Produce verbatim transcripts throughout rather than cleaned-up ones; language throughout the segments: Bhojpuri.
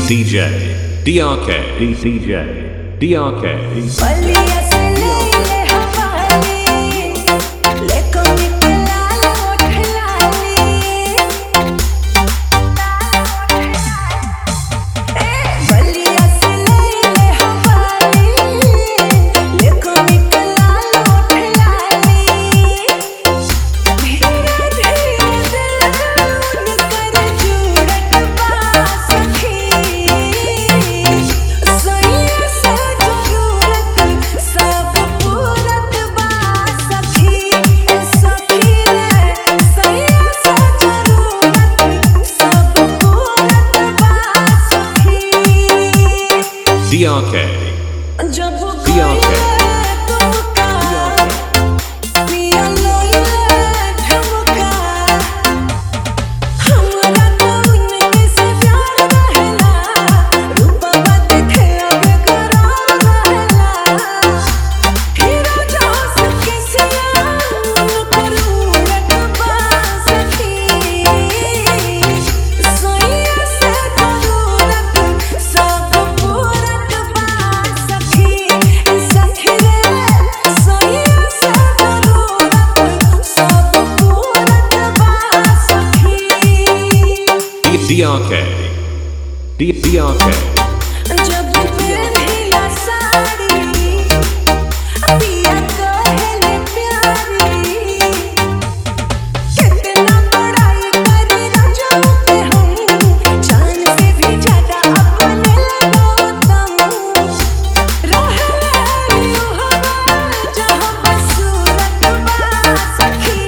D J D R K D J D R K D R K D R K D R K D D R K जब पहला साड़ी पिया कहले प्यारी कितना बड़ाई करी राजा पे हम जान से भी ज्यादा अपने लगो तुम रहले हवा जहां बसूरत बा सखी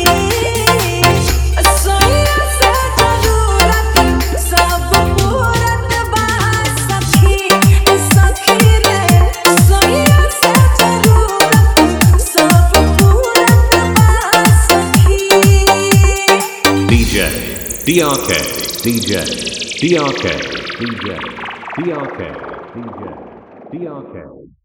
D R K D J D R K D J D R K D J D R K